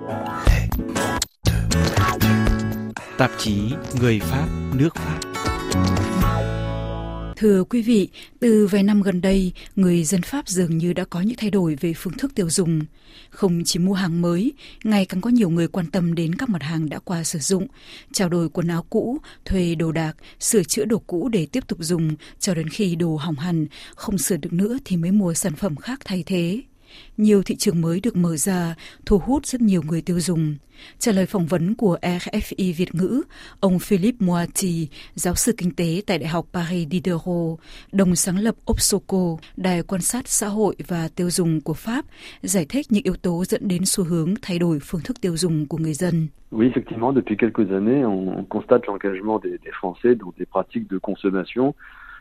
Tạp chí Người Pháp, nước Pháp. Thưa quý vị, từ vài năm gần đây, người dân Pháp dường như đã có những thay đổi về phương thức tiêu dùng. Không chỉ mua hàng mới, ngày càng có nhiều người quan tâm đến các mặt hàng đã qua sử dụng, trao đổi quần áo cũ, thuê đồ đạc, sửa chữa đồ cũ để tiếp tục dùng, cho đến khi đồ hỏng hẳn, không sửa được nữa thì mới mua sản phẩm khác thay thế. Nhiều thị trường mới được mở ra, thu hút rất nhiều người tiêu dùng. Trả lời phỏng vấn của RFI Việt ngữ, ông Philippe Moati, giáo sư kinh tế tại Đại học Paris Diderot, đồng sáng lập Opsoco, đài quan sát xã hội và tiêu dùng của Pháp, giải thích những yếu tố dẫn đến xu hướng thay đổi phương thức tiêu dùng của người dân. Oui, effectivement, depuis quelques années, on constate l'engagement des Français dans des pratiques de consommation.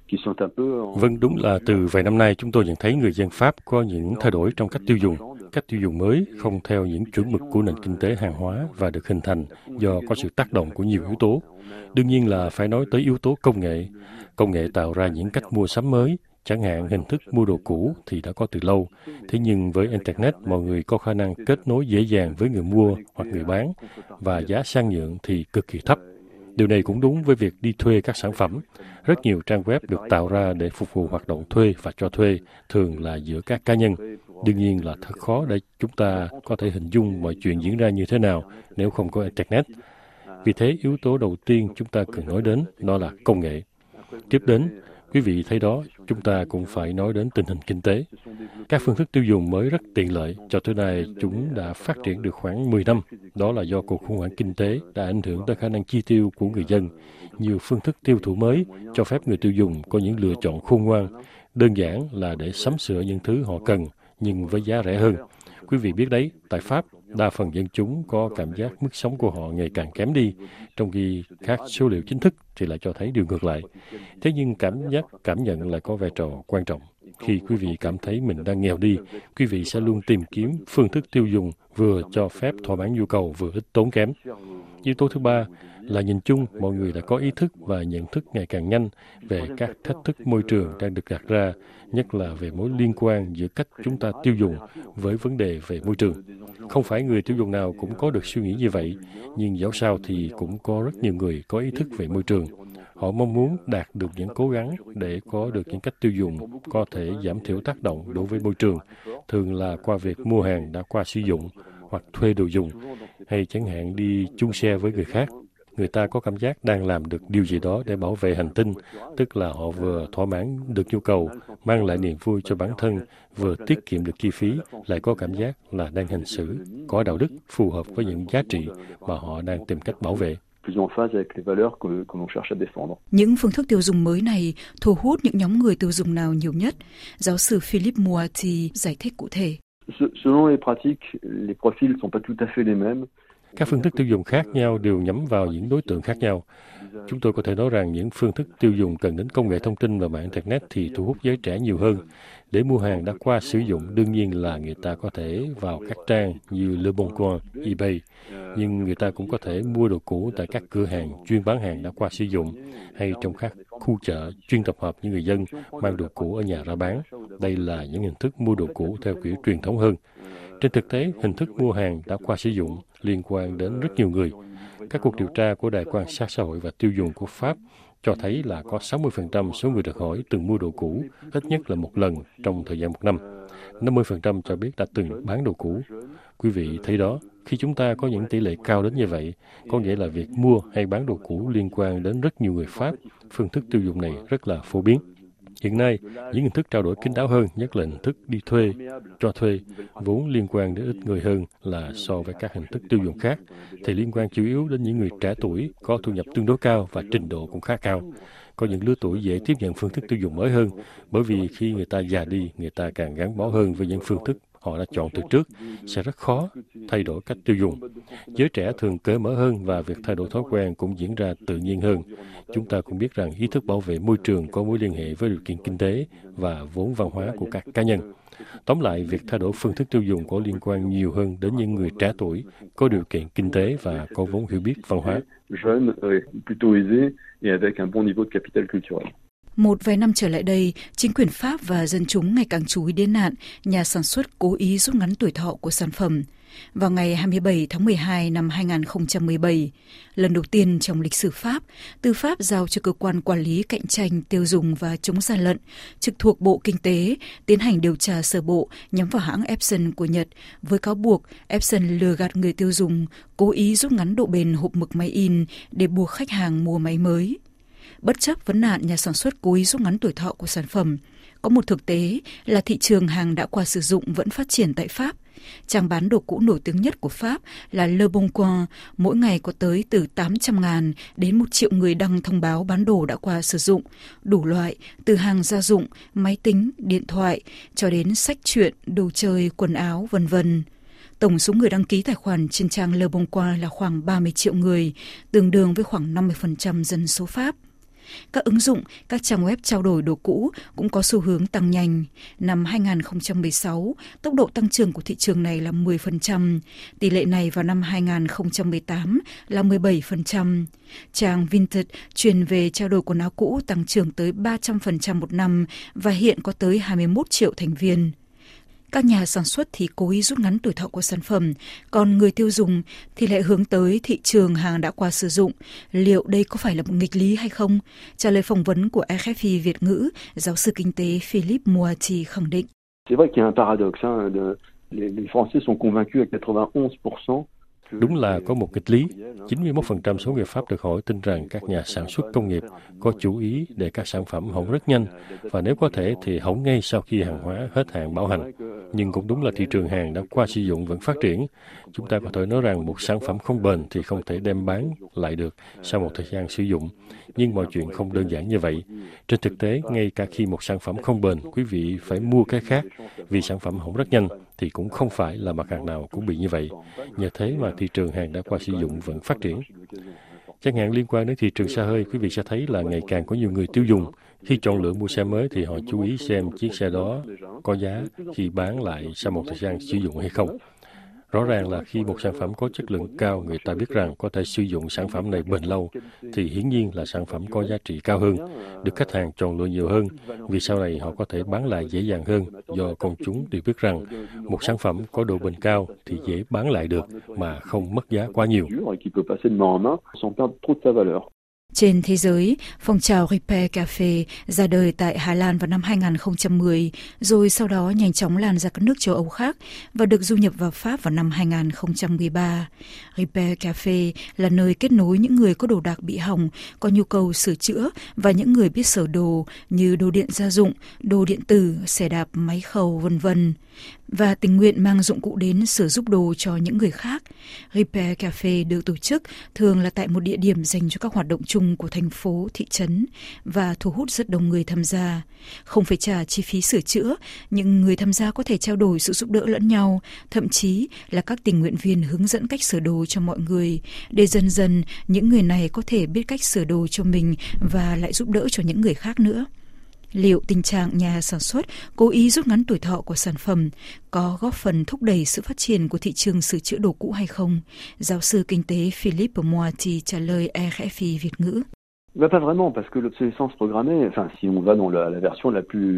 Vâng, đúng là từ vài năm nay chúng tôi nhận thấy người dân Pháp có những thay đổi trong cách tiêu dùng. Cách tiêu dùng mới không theo những chuẩn mực của nền kinh tế hàng hóa và được hình thành do có sự tác động của nhiều yếu tố. Đương nhiên là phải nói tới yếu tố công nghệ. Công nghệ tạo ra những cách mua sắm mới, chẳng hạn hình thức mua đồ cũ thì đã có từ lâu. Thế nhưng với Internet, mọi người có khả năng kết nối dễ dàng với người mua hoặc người bán và giá sang nhượng thì cực kỳ thấp. Điều này cũng đúng với việc đi thuê các sản phẩm. Rất nhiều trang web được tạo ra để phục vụ hoạt động thuê và cho thuê, thường là giữa các cá nhân. Đương nhiên là thật khó để chúng ta có thể hình dung mọi chuyện diễn ra như thế nào nếu không có Internet. Vì thế, yếu tố đầu tiên chúng ta cần nói đến đó là công nghệ. Tiếp đến, quý vị thấy đó, chúng ta cũng phải nói đến tình hình kinh tế. Các phương thức tiêu dùng mới rất tiện lợi, cho tới nay chúng đã phát triển được khoảng 10 năm. Đó là do cuộc khủng hoảng kinh tế đã ảnh hưởng tới khả năng chi tiêu của người dân. Nhiều phương thức tiêu thụ mới cho phép người tiêu dùng có những lựa chọn khôn ngoan, đơn giản là để sắm sửa những thứ họ cần, nhưng với giá rẻ hơn. Quý vị biết đấy, tại Pháp, đa phần dân chúng có cảm giác mức sống của họ ngày càng kém đi, trong khi các số liệu chính thức thì lại cho thấy điều ngược lại. Thế nhưng cảm nhận lại có vai trò quan trọng. Khi quý vị cảm thấy mình đang nghèo đi, quý vị sẽ luôn tìm kiếm phương thức tiêu dùng vừa cho phép thỏa mãn nhu cầu vừa ít tốn kém. Yếu tố thứ ba là nhìn chung mọi người đã có ý thức và nhận thức ngày càng nhanh về các thách thức môi trường đang được đặt ra, nhất là về mối liên quan giữa cách chúng ta tiêu dùng với vấn đề về môi trường. Không phải người tiêu dùng nào cũng có được suy nghĩ như vậy, nhưng dẫu sao thì cũng có rất nhiều người có ý thức về môi trường. Họ mong muốn đạt được những cố gắng để có được những cách tiêu dùng có thể giảm thiểu tác động đối với môi trường, thường là qua việc mua hàng đã qua sử dụng hoặc thuê đồ dùng, hay chẳng hạn đi chung xe với người khác. Người ta có cảm giác đang làm được điều gì đó để bảo vệ hành tinh, tức là họ vừa thỏa mãn được nhu cầu, mang lại niềm vui cho bản thân, vừa tiết kiệm được chi phí, lại có cảm giác là đang hành xử, có đạo đức, phù hợp với những giá trị mà họ đang tìm cách bảo vệ. Những phương thức tiêu dùng mới này thu hút những nhóm người tiêu dùng nào nhiều nhất? Giáo sư Philippe Moati giải thích cụ thể. Selon les pratiques, les profils sont pas tout à fait les mêmes. Các phương thức tiêu dùng khác nhau đều nhắm vào những đối tượng khác nhau. Chúng tôi có thể nói rằng những phương thức tiêu dùng cần đến công nghệ thông tin và mạng Internet thì thu hút giới trẻ nhiều hơn. Để mua hàng đã qua sử dụng, đương nhiên là người ta có thể vào các trang như Le Bon Coin, eBay, nhưng người ta cũng có thể mua đồ cũ tại các cửa hàng chuyên bán hàng đã qua sử dụng, hay trong các khu chợ chuyên tập hợp những người dân mang đồ cũ ở nhà ra bán. Đây là những hình thức mua đồ cũ theo kiểu truyền thống hơn. Trên thực tế, hình thức mua hàng đã qua sử dụng liên quan đến rất nhiều người. Các cuộc điều tra của Đài quan sát xã hội và tiêu dùng của Pháp cho thấy là có 60% số người được hỏi từng mua đồ cũ ít nhất là một lần trong thời gian một năm. 50% cho biết đã từng bán đồ cũ. Quý vị thấy đó, khi chúng ta có những tỷ lệ cao đến như vậy, có nghĩa là việc mua hay bán đồ cũ liên quan đến rất nhiều người Pháp. Phương thức tiêu dùng này rất là phổ biến. Hiện nay, những hình thức trao đổi kín đáo hơn, nhất là hình thức đi thuê, cho thuê, vốn liên quan đến ít người hơn là so với các hình thức tiêu dùng khác, thì liên quan chủ yếu đến những người trẻ tuổi có thu nhập tương đối cao và trình độ cũng khá cao. Có những lứa tuổi dễ tiếp nhận phương thức tiêu dùng mới hơn, bởi vì khi người ta già đi, người ta càng gắn bó hơn với những phương thức họ đã chọn từ trước, sẽ rất khó thay đổi cách tiêu dùng. Giới trẻ thường cởi mở hơn và việc thay đổi thói quen cũng diễn ra tự nhiên hơn. Chúng ta cũng biết rằng ý thức bảo vệ môi trường có mối liên hệ với điều kiện kinh tế và vốn văn hóa của các cá nhân. Tóm lại, việc thay đổi phương thức tiêu dùng có liên quan nhiều hơn đến những người trẻ tuổi, có điều kiện kinh tế và có vốn hiểu biết văn hóa. Một vài năm trở lại đây, chính quyền Pháp và dân chúng ngày càng chú ý đến nạn nhà sản xuất cố ý rút ngắn tuổi thọ của sản phẩm. Vào ngày 27 tháng 12 năm 2017, lần đầu tiên trong lịch sử Pháp, tư pháp giao cho cơ quan quản lý cạnh tranh, tiêu dùng và chống gian lận trực thuộc Bộ Kinh tế tiến hành điều tra sơ bộ nhắm vào hãng Epson của Nhật với cáo buộc Epson lừa gạt người tiêu dùng, cố ý rút ngắn độ bền hộp mực máy in để buộc khách hàng mua máy mới. Bất chấp vấn nạn nhà sản xuất cố ý rút ngắn tuổi thọ của sản phẩm, có một thực tế là thị trường hàng đã qua sử dụng vẫn phát triển tại Pháp. Trang bán đồ cũ nổi tiếng nhất của Pháp là Le Bon Coin, mỗi ngày có tới từ 800.000 đến 1 triệu người đăng thông báo bán đồ đã qua sử dụng, đủ loại, từ hàng gia dụng, máy tính, điện thoại, cho đến sách truyện, đồ chơi, quần áo, v.v. Tổng số người đăng ký tài khoản trên trang Le Bon Coin là khoảng 30 triệu người, tương đương với khoảng 50% dân số Pháp. Các ứng dụng, các trang web trao đổi đồ cũ cũng có xu hướng tăng nhanh. Năm 2016, tốc độ tăng trưởng của thị trường này là 10%, tỷ lệ này vào năm 2018 là 17%. Trang Vinted chuyên về trao đổi quần áo cũ tăng trưởng tới 300% một năm và hiện có tới 21 triệu thành viên. Các nhà sản xuất thì cố ý rút ngắn tuổi thọ của sản phẩm, còn người tiêu dùng thì lại hướng tới thị trường hàng đã qua sử dụng. Liệu đây có phải là một nghịch lý hay không? Trả lời phỏng vấn của RFI Việt ngữ, giáo sư kinh tế Philippe Moati khẳng định. C'est vrai qu'il y a un paradoxe, les Français sont convaincus à 91%. Đúng là có một nghịch lý. 91% số người Pháp được hỏi tin rằng các nhà sản xuất công nghiệp có chủ ý để các sản phẩm hỏng rất nhanh, và nếu có thể thì hỏng ngay sau khi hàng hóa hết hạn bảo hành. Nhưng cũng đúng là thị trường hàng đã qua sử dụng vẫn phát triển. Chúng ta có thể nói rằng một sản phẩm không bền thì không thể đem bán lại được sau một thời gian sử dụng. Nhưng mọi chuyện không đơn giản như vậy. Trên thực tế, ngay cả khi một sản phẩm không bền, quý vị phải mua cái khác vì sản phẩm hỏng rất nhanh, thì cũng không phải là mặt hàng nào cũng bị như vậy. Nhờ thế mà thị trường hàng đã qua sử dụng vẫn phát triển. Chẳng hạn liên quan đến thị trường xe hơi, quý vị sẽ thấy là ngày càng có nhiều người tiêu dùng. Khi chọn lựa mua xe mới thì họ chú ý xem chiếc xe đó có giá khi bán lại sau một thời gian sử dụng hay không. Rõ ràng là khi một sản phẩm có chất lượng cao, người ta biết rằng có thể sử dụng sản phẩm này bền lâu, thì hiển nhiên là sản phẩm có giá trị cao hơn, được khách hàng chọn lựa nhiều hơn, vì sau này họ có thể bán lại dễ dàng hơn, do công chúng đều biết rằng một sản phẩm có độ bền cao thì dễ bán lại được mà không mất giá quá nhiều. Trên thế giới, phong trào Repair Cafe ra đời tại Hà Lan vào năm 2010, rồi sau đó nhanh chóng lan ra các nước châu Âu khác và được du nhập vào Pháp vào năm 2013. Repair Cafe là nơi kết nối những người có đồ đạc bị hỏng, có nhu cầu sửa chữa và những người biết sửa đồ như đồ điện gia dụng, đồ điện tử, xe đạp, máy khâu, v.v. và tình nguyện mang dụng cụ đến sửa giúp đồ cho những người khác. Repair Cafe được tổ chức thường là tại một địa điểm dành cho các hoạt động chung của thành phố, thị trấn và thu hút rất đông người tham gia. Không phải trả chi phí sửa chữa, nhưng người tham gia có thể trao đổi sự giúp đỡ lẫn nhau, thậm chí là các tình nguyện viên hướng dẫn cách sửa đồ cho mọi người, để dần dần những người này có thể biết cách sửa đồ cho mình và lại giúp đỡ cho những người khác nữa. Liệu tình trạng nhà sản xuất cố ý rút ngắn tuổi thọ của sản phẩm có góp phần thúc đẩy sự phát triển của thị trường sửa chữa đồ cũ hay không? Giáo sư kinh tế Philippe Moati trả lời RFI Việt ngữ. Pas vraiment, parce que l'obsolescence programmée, enfin si on va dans la version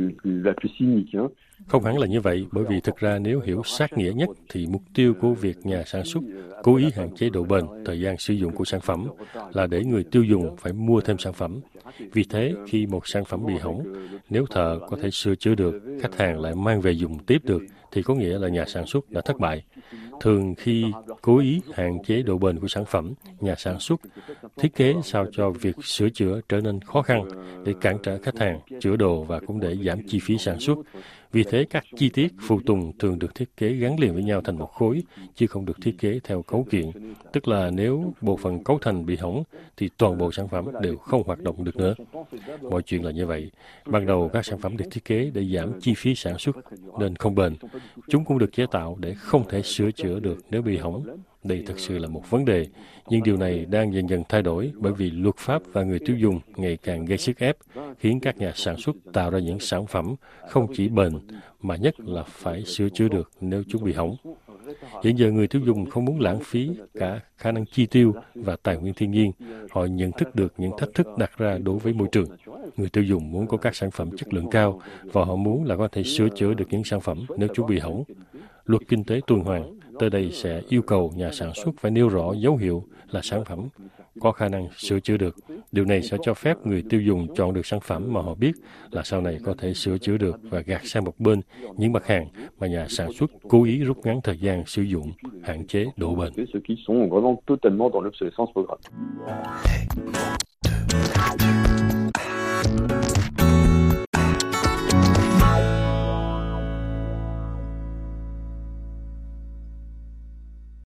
la plus cynique, Không hẳn là như vậy, bởi vì thực ra nếu hiểu sát nghĩa nhất thì mục tiêu của việc nhà sản xuất cố ý hạn chế độ bền, thời gian sử dụng của sản phẩm là để người tiêu dùng phải mua thêm sản phẩm. Vì thế, khi một sản phẩm bị hỏng, nếu thợ có thể sửa chữa được, khách hàng lại mang về dùng tiếp được, thì có nghĩa là nhà sản xuất đã thất bại. Thường khi cố ý hạn chế độ bền của sản phẩm, nhà sản xuất thiết kế sao cho việc sửa chữa trở nên khó khăn để cản trở khách hàng chữa đồ và cũng để giảm chi phí sản xuất. Vì thế, các chi tiết phụ tùng thường được thiết kế gắn liền với nhau thành một khối, chứ không được thiết kế theo cấu kiện. Tức là nếu bộ phận cấu thành bị hỏng, thì toàn bộ sản phẩm đều không hoạt động được nữa. Mọi chuyện là như vậy. Ban đầu, các sản phẩm được thiết kế để giảm chi phí sản xuất, nên không bền. Chúng cũng được chế tạo để không thể sửa chữa được nếu bị hỏng. Đây thực sự là một vấn đề, nhưng điều này đang dần dần thay đổi bởi vì luật pháp và người tiêu dùng ngày càng gây sức ép, khiến các nhà sản xuất tạo ra những sản phẩm không chỉ bền, mà nhất là phải sửa chữa được nếu chúng bị hỏng. Hiện giờ người tiêu dùng không muốn lãng phí cả khả năng chi tiêu và tài nguyên thiên nhiên. Họ nhận thức được những thách thức đặt ra đối với môi trường. Người tiêu dùng muốn có các sản phẩm chất lượng cao và họ muốn là có thể sửa chữa được những sản phẩm nếu chúng bị hỏng. Luật kinh tế tuần hoàn tới đây sẽ yêu cầu nhà sản xuất phải nêu rõ dấu hiệu là sản phẩm có khả năng sửa chữa được. Điều này sẽ cho phép người tiêu dùng chọn được sản phẩm mà họ biết là sau này có thể sửa chữa được và gạt sang một bên những mặt hàng mà nhà sản xuất cố ý rút ngắn thời gian sử dụng, hạn chế độ bền.